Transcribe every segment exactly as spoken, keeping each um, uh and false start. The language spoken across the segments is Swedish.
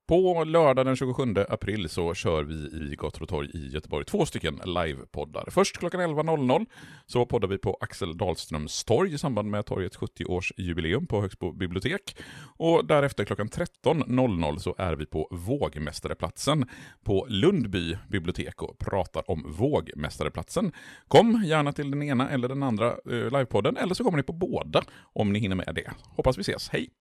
På lördag den tjugosjunde april så kör vi i Gator och torg i Göteborg två stycken livepoddar. Först klockan elva noll noll så poddar vi på Axel Dahlströms torg i samband med torgets sjuttio-årsjubileum på Högsbo bibliotek. Och därefter klockan tretton noll noll så är vi på Vågmästareplatsen på Lundby bibliotek och pratar om Vågmästareplatsen. Kom gärna till den ena eller den andra eh, livepodden, eller så kommer ni på båda om ni hinner med det. Hoppas vi ses. Hej!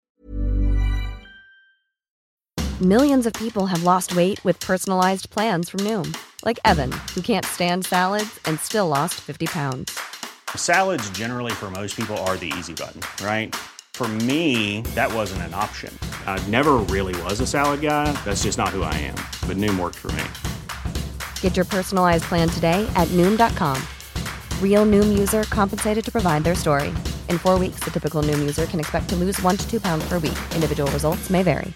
Millions of people have lost weight with personalized plans from Noom. Like Evan, who can't stand salads and still lost fifty pounds. Salads generally for most people are the easy button, right? For me, that wasn't an option. I never really was a salad guy. That's just not who I am. But Noom worked for me. Get your personalized plan today at Noom dot com. Real Noom user compensated to provide their story. In four weeks, the typical Noom user can expect to lose one to two pounds per week. Individual results may vary.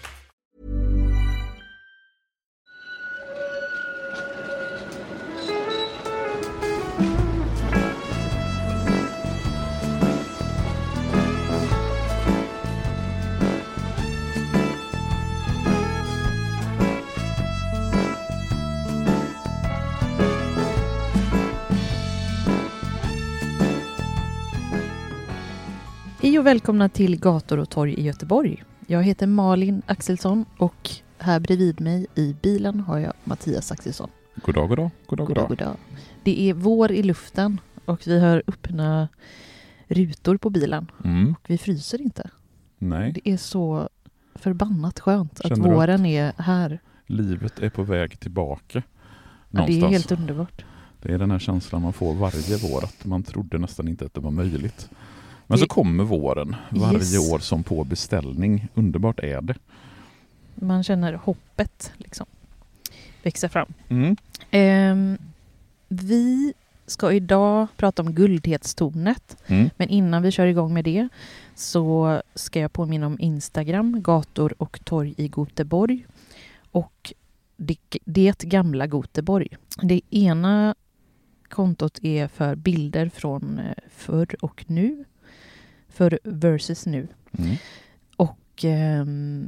Hej och välkomna till Gator och torg i Göteborg. Jag heter Malin Axelsson och här bredvid mig i bilen har jag Mattias Axelsson. God dag, god dag, god dag, god dag. God dag. Det är vår i luften och vi har öppna rutor på bilen Mm. och vi fryser inte. Nej. Det är så förbannat skönt att Känner du våren att är här. livet är på väg tillbaka Ja, någonstans? det är helt underbart. Det är den här känslan man får varje vår, att man trodde nästan inte att det var möjligt. Men det... så kommer våren varje yes. år som på beställning. Underbart är det. Man känner hoppet liksom växa fram. Mm. Um, vi ska idag prata om guldhetstornet. Mm. Men innan vi kör igång med det så ska jag påminna om Instagram, gator och torg i Göteborg. Och det, det gamla Göteborg. Det ena kontot är för bilder från förr och nu. För versus nu. Mm. Och um,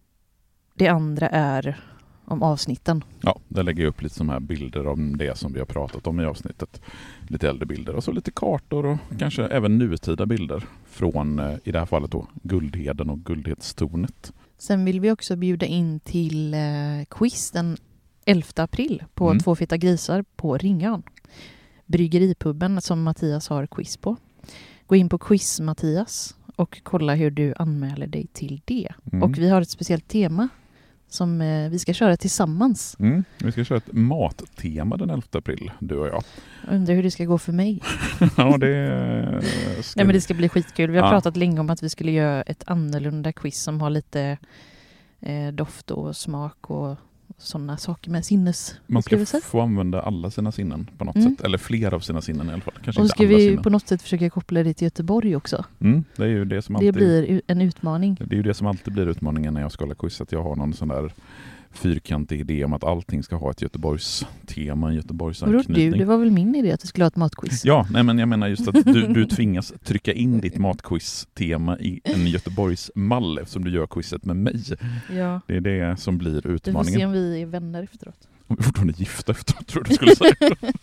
det andra är om avsnitten. Ja, där lägger jag upp lite sådana här bilder om det som vi har pratat om i avsnittet. Lite äldre bilder och så lite kartor och kanske även nutida bilder från, i det här fallet då, Guldheden och Guldhetstornet. Sen vill vi också bjuda in till eh, quiz den elfte april på Mm. Två feta grisar på Ringan. Bryggeripubben som Mattias har quiz på. Gå in på Quiz Mattias och kolla hur du anmäler dig till det. Mm. Och vi har ett speciellt tema som eh, vi ska köra tillsammans. Mm. Vi ska köra ett mattema den elfte april, du och jag. Jag undrar hur det ska gå för mig. Ja, det ska... Nej, men det ska bli skitkul. Vi har Ja. pratat länge om att vi skulle göra ett annorlunda quiz som har lite eh, doft och smak och sådana saker med sinnes. Man ska få använda alla sina sinnen på något Mm. sätt. Eller fler av sina sinnen i alla fall. Kanske Och inte ska alla vi sinnen. på något sätt försöka koppla det till Göteborg också. Mm, det är ju det som Det alltid... blir en utmaning. Det är ju det som alltid blir utmaningen när jag ska hålla quiz. Att jag har någon sån där fyrkantig idé om att allting ska ha ett Göteborgs tema, en Göteborgs Vadå anknytning. du? Det var väl min idé att vi skulle ha ett matquiz. Ja, nej, men jag menar just att du, du tvingas trycka in ditt matquiz-tema i en Göteborgs mall eftersom du gör quizet med mig. Ja. Det är det som blir Vi får utmaningen. se om vi är vänner efteråt. Om vi fortfarande är gifta efteråt, tror du skulle säga.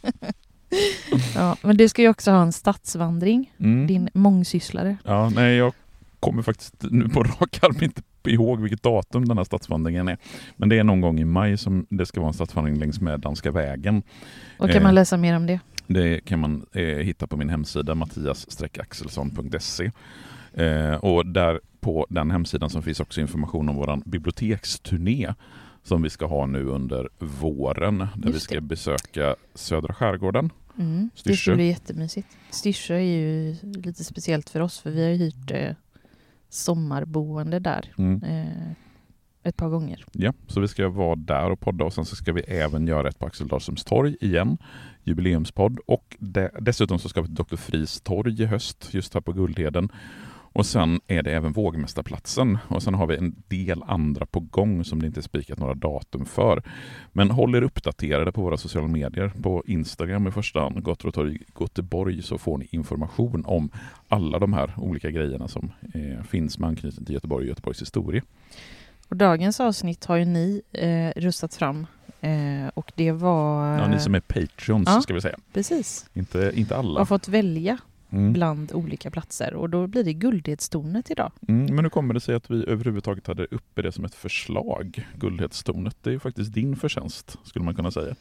Ja, men du ska ju också ha en stadsvandring. Mm. Din mångsysslare. Ja, nej, jag kommer faktiskt nu på rak arm inte ihåg vilket datum den här stadsvandringen är. Men det är någon gång i maj som det ska vara en stadsvandring längs med Danska vägen. Och kan Eh, man läsa mer om det? Det kan man eh, hitta på min hemsida mattias axelsson punkt se. Eh, och där på den hemsidan som finns också information om våran biblioteksturné som vi ska ha nu under våren. Där Just vi ska det. besöka Södra skärgården. Mm, det Styrsö. ska bli jättemysigt. Styrsö är ju lite speciellt för oss för vi har ju hyrt eh, sommarboende där Mm. eh, ett par gånger. Ja, så vi ska vara där och podda och sen så ska vi även göra ett på Axel Dahlströms torg igen, jubileumspodd, och de, dessutom så ska vi till doktor Fries torg i höst just här på Guldheden. Och sen är det även Vågmästarplatsen och sen har vi en del andra på gång som det inte är spikat några datum för. Men håll er uppdaterade på våra sociala medier, på Instagram i första hand, Gator och torg Göteborg, så får ni information om alla de här olika grejerna som eh, finns med anknytning till Göteborg och Göteborgs historia. Och dagens avsnitt har ju ni eh, rustat fram. Eh, och det var... Ja, ni som är Patreons ja, ska vi säga. Precis. Inte, inte alla. Har fått välja mm. bland olika platser. Och då blir det Guldhedstornet idag. Mm, men hur kommer det sig att vi överhuvudtaget hade uppe det som ett förslag, Guldhedstornet? Det är ju faktiskt din förtjänst, skulle man kunna säga.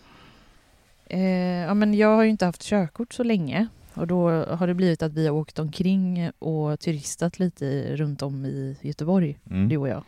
Eh, ja, men jag har ju inte haft körkort så länge. Och då har det blivit att vi har åkt omkring och turistat lite runt om i Göteborg, mm. du och jag.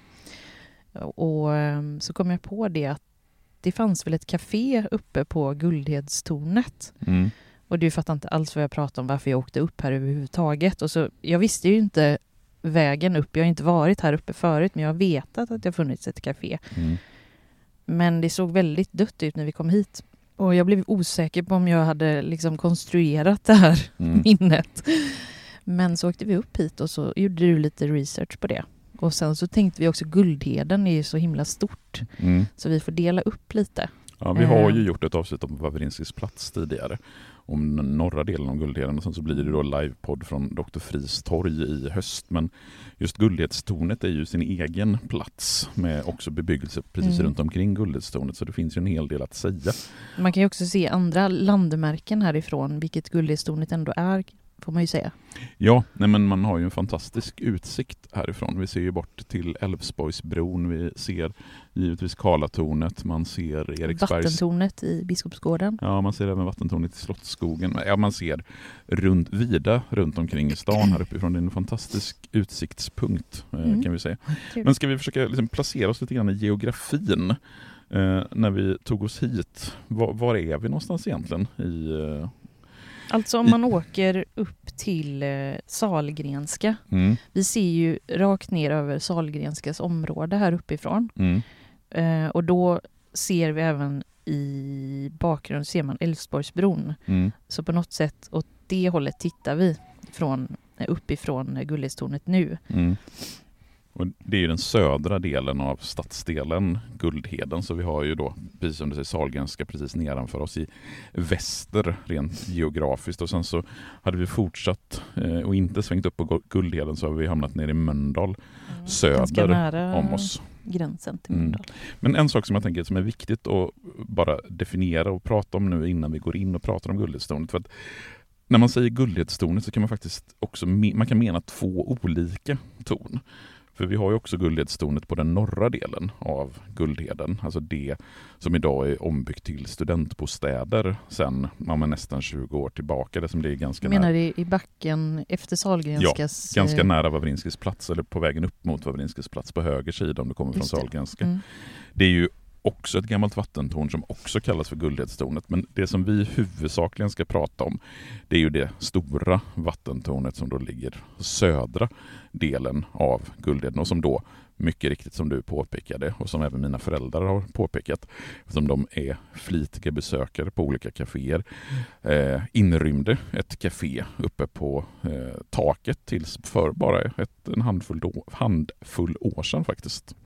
Och så kom jag på det att det fanns väl ett café uppe på Guldhedstornet. Mm. Och du fattar inte alls vad jag pratade om, varför jag åkte upp här överhuvudtaget. Och så, jag visste ju inte vägen upp, jag har inte varit här uppe förut, men jag har vetat att det har funnits ett café. Mm. Men det såg väldigt dött ut när vi kom hit. Och jag blev osäker på om jag hade liksom konstruerat det här mm. minnet. Men så åkte vi upp hit och så gjorde du lite research på det. Och sen så tänkte vi också Guldheden är ju så himla stort. Mm. Så vi får dela upp lite. Ja, vi har ju gjort ett avsnitt om Wawrinskis plats tidigare. Om den norra delen av Guldheden. Och sen så blir det då livepodd från doktor Fries torg i höst. Men just Guldhedstornet är ju sin egen plats. Med också bebyggelse precis mm. runt omkring Guldhedstornet. Så det finns ju en hel del att säga. Man kan ju också se andra landmärken härifrån. Vilket Guldhedstornet ändå är, får man ju säga. Ja, nej men man har ju en fantastisk utsikt härifrån. Vi ser ju bort till Älvsborgsbron, vi ser givetvis Karlatornet, man ser Eriksbergs... Vattentornet i Biskopsgården. Ja, man ser även vattentornet i Slottsskogen. Ja, man ser runt, vida runt omkring i stan här uppifrån. Det är en fantastisk utsiktspunkt mm. kan vi säga. Men ska vi försöka liksom placera oss lite grann i geografin eh, när vi tog oss hit? Var, var är vi någonstans egentligen i... Eh, Alltså om man åker upp till eh, Sahlgrenska. Mm. Vi ser ju rakt ner över Sahlgrenskas område här uppifrån. Mm. Eh, och då ser vi även i bakgrunden ser man Älvsborgsbron. Mm. Så på något sätt åt det hållet tittar vi från, uppifrån Guldhedstornet nu. Mm. Och det är ju den södra delen av stadsdelen Guldheden, så vi har ju då, precis som du säger, Sahlgrenska precis nedanför oss i väster rent geografiskt. Och sen så hade vi fortsatt eh, och inte svängt upp på Guldheden, så har vi hamnat ner i Mölndal mm, söder nära om oss. Gränsen till Mölndal. Mm. Men en sak som jag tänker som är viktigt att bara definiera och prata om nu innan vi går in och pratar om Guldhedstornet, för att när man säger Guldhedstornet så kan man faktiskt också man kan mena två olika torn. För vi har ju också Guldhedstornet på den norra delen av Guldheden. Alltså det som idag är ombyggt till studentbostäder sedan ja, nästan tjugo år tillbaka. Det som det är ganska Menar nära. du i backen efter Sahlgrenskas? Ja, ganska nära Wawrinskis plats, eller på vägen upp mot Wawrinskis plats på höger sida om du kommer från Sahlgrenska. Mm. Det är ju också ett gammalt vattentorn som också kallas för Guldhedstornet. Men det som vi huvudsakligen ska prata om, det är ju det stora vattentornet som då ligger södra delen av Guldheden, och som då mycket riktigt som du påpekade och som även mina föräldrar har påpekat, eftersom de är flitiga besökare på olika kaféer, eh, inrymde ett café uppe på eh, taket tills för bara ett, en handfull, då, handfull år sedan faktiskt.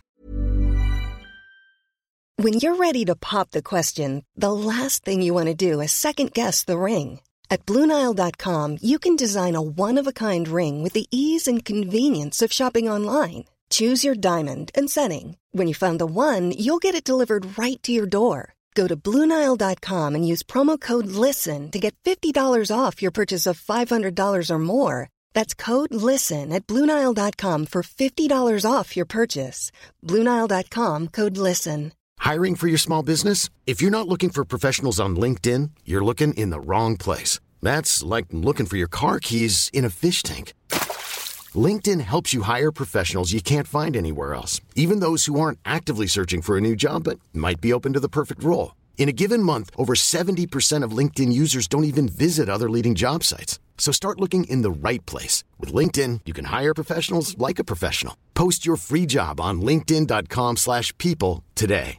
When you're ready to pop the question, the last thing you want to do is second-guess the ring. At Blue Nile dot com, you can design a one-of-a-kind ring with the ease and convenience of shopping online. Choose your diamond and setting. When you find the one, you'll get it delivered right to your door. Go to Blue Nile dot com and use promo code LISTEN to get fifty dollars off your purchase of five hundred dollars or more. That's code LISTEN at Blue Nile dot com for fifty dollars off your purchase. Blue Nile dot com, code LISTEN. Hiring for your small business? If you're not looking for professionals on LinkedIn, you're looking in the wrong place. That's like looking for your car keys in a fish tank. LinkedIn helps you hire professionals you can't find anywhere else, even those who aren't actively searching for a new job but might be open to the perfect role. In a given month, over seventy percent of LinkedIn users don't even visit other leading job sites. So start looking in the right place. With LinkedIn, you can hire professionals like a professional. Post your free job on linkedin dot com slash people today.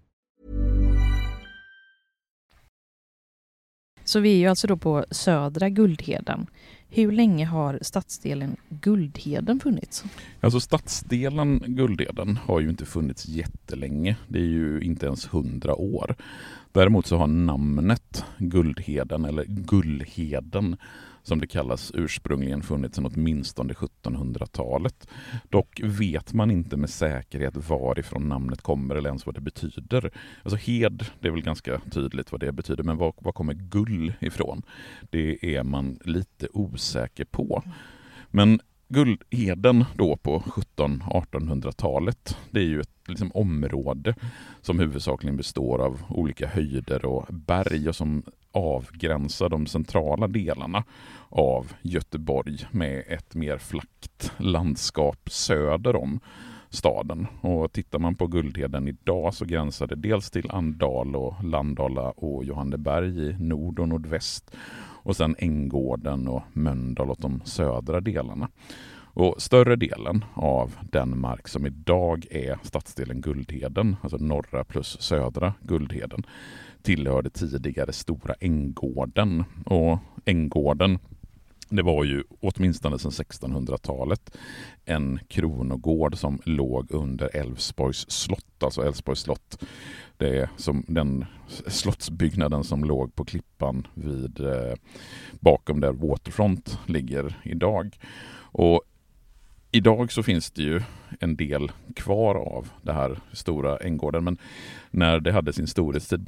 Så vi är ju alltså då på södra Guldheden. Hur länge har stadsdelen Guldheden funnits? Alltså stadsdelen Guldheden har ju inte funnits jättelänge. Det är ju inte ens hundra år. Däremot så har namnet Guldheden eller Gullheden som det kallas ursprungligen funnits sedan åtminstone sjuttonhundratalet. Dock vet man inte med säkerhet varifrån namnet kommer eller ens vad det betyder. Alltså hed, det är väl ganska tydligt vad det betyder, men var, var kommer gull ifrån? Det är man lite osäker på. Men Guldheden då på sjutton-artonhundratalet, det är ju ett liksom, område som huvudsakligen består av olika höjder och berg och som avgränsar de centrala delarna av Göteborg med ett mer flackt landskap söder om staden. Och tittar man på Guldheden idag så gränsar det dels till Andal och Landala och Johanneberg i nord och nordväst. Och sen Änggården och Mölndal åt de södra delarna. Och större delen av den mark som idag är stadsdelen Guldheden, alltså norra plus södra Guldheden, tillhörde tidigare Stora Änggården. Och Änggården, det var ju åtminstone sedan sextonhundratalet en kronogård som låg under Älvsborgs slott, alltså Älvsborgs slott. Det är som den slottsbyggnaden som låg på klippan vid eh, bakom där Waterfront ligger idag. Och idag så finns det ju en del kvar av det här Stora Änggården, men när det hade sin storhetstid på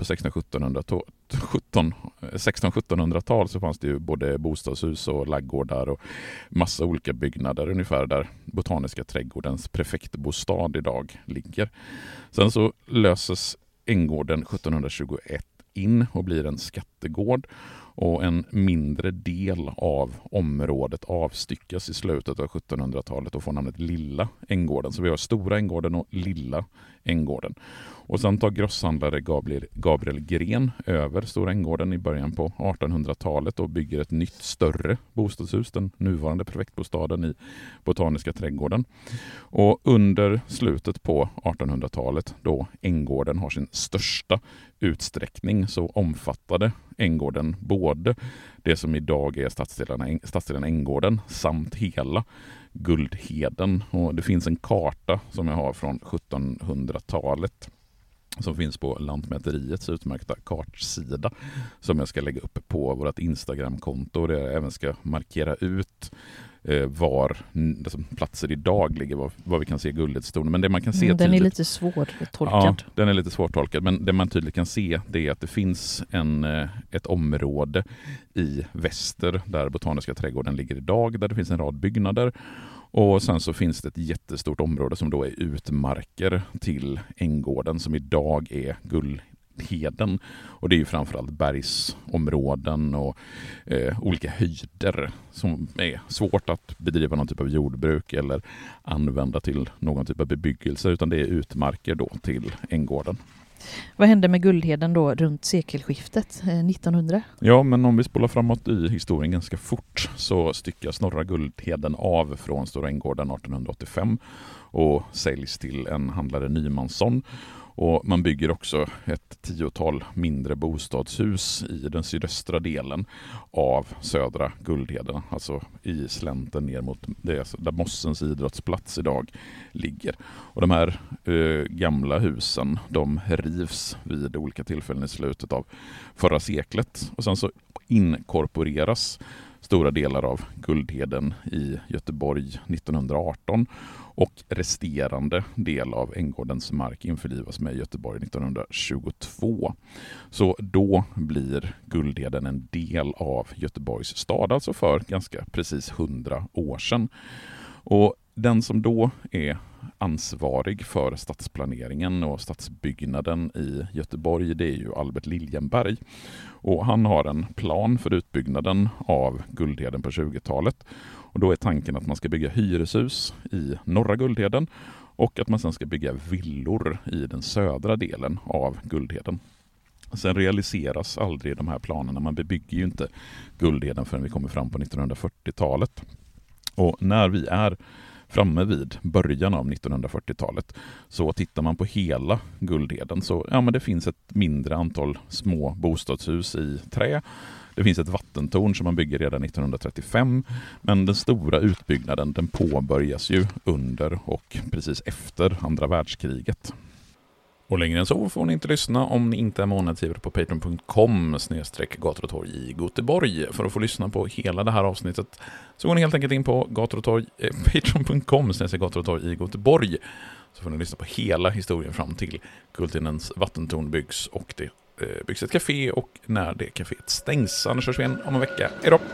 sexton-sjuttonhundratal så fanns det ju både bostadshus och laggårdar och massa olika byggnader ungefär där Botaniska trädgårdens prefektbostad idag ligger. Sen så löses Änggården sjuttonhundratjugoett in och blir en skattegård. Och en mindre del av området avstyckas i slutet av sjuttonhundratalet och får namnet Lilla Änggården. Så vi har Stora Änggården och Lilla Änggården. Och sen tar grosshandlare Gabriel, Gabriel Gren över Stora Änggården i början på artonhundratalet och bygger ett nytt större bostadshus, den nuvarande prefektbostaden i Botaniska trädgården. Och under slutet på artonhundratalet, då Änggården har sin största utsträckning, så omfattade Änggården både det som idag är stadsdelen, stadsdelen Änggården samt hela Guldheden. Och det finns en karta som jag har från sjuttonhundratalet som finns på Lantmäteriets utmärkta kartsida som jag ska lägga upp på vårt Instagramkonto, där jag även ska markera ut eh, var alltså, platser idag ligger, var, var vi kan se Guldhedstornet. Men det man kan se mm, den tydligt, är lite svårtolkad. Ja, den är lite svårtolkad, men det man tydligt kan se det är att det finns en, ett område i väster där Botaniska trädgården ligger idag, där det finns en rad byggnader. Och sen så finns det ett jättestort område som då är utmarker till Änggården som idag är Guldheden. Och det är ju framförallt bergsområden och eh, olika höjder som är svårt att bedriva någon typ av jordbruk eller använda till någon typ av bebyggelse, utan det är utmarker då till Änggården. Vad hände med Guldheden då runt sekelskiftet eh, nittonhundra? Ja, men om vi spolar framåt i historien ganska fort så styckas norra Guldheden av från Stora Änggården artonhundraåttiofem och säljs till en handlare Nymansson. Och man bygger också ett tiotal mindre bostadshus i den sydöstra delen av södra Guldheden, alltså i slänten ner mot det, där Mossens idrottsplats idag ligger. Och de här eh, gamla husen, de rivs vid olika tillfällen i slutet av förra seklet. Och sen så inkorporeras stora delar av Guldheden i Göteborg nittonhundraarton och resterande del av Änggårdens mark införlivas med Göteborg nittonhundratjugotvå. Så då blir Guldheden en del av Göteborgs stad, alltså för ganska precis hundra år sedan. Och den som då är ansvarig för stadsplaneringen och stadsbyggnaden i Göteborg, det är ju Albert Liljenberg. Och han har en plan för utbyggnaden av Guldheden på tjugotalet. Och då är tanken att man ska bygga hyreshus i norra Guldheden och att man sen ska bygga villor i den södra delen av Guldheden. Sen realiseras aldrig de här planerna. Man bebygger ju inte Guldheden förrän vi kommer fram på nittonhundrafyrtiotalet. Och när vi är framme vid början av nittonhundrafyrtiotalet så tittar man på hela Guldheden så ja, men det finns ett mindre antal små bostadshus i trä. Det finns ett vattentorn som man bygger redan nittonhundratrettiofem, men den stora utbyggnaden den påbörjas ju under och precis efter andra världskriget. Och längre än så får ni inte lyssna om ni inte är månadsgivare på patreon punkt com snedstreck gator och torg i Göteborg. För att få lyssna på hela det här avsnittet så går ni helt enkelt in på gator och torg, eh, patreon punkt com snedstreck gator och torg i Göteborg. Så får ni lyssna på hela historien fram till Kultinens vattentorn byggs och det eh, byggs ett café och när det caféet stängs. Annars hörs vi igen om en vecka. Hej då!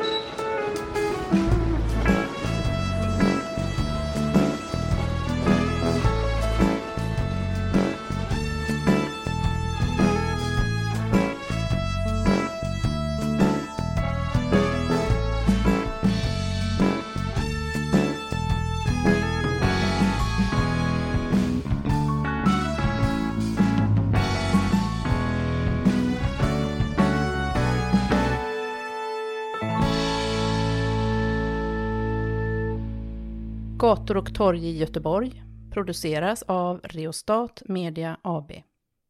Gator och torg i Göteborg produceras av Reostat Media A B.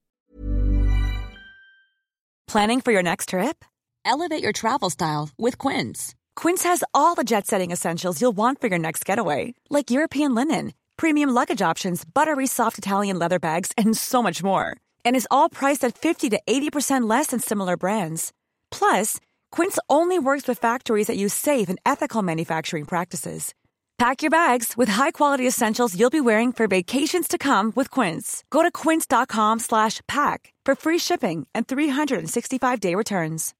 Planning for your next trip? Elevate your travel style with Quince. Quince has all the jet-setting essentials you'll want for your next getaway, like European linen, premium luggage options, buttery soft Italian leather bags, and so much more. And is all priced at fifty to eighty percent less than similar brands. Plus, Quince only works with factories that use safe and ethical manufacturing practices. Pack your bags with high-quality essentials you'll be wearing for vacations to come with Quince. Go to quince dot com slash pack for free shipping and three sixty-five day returns.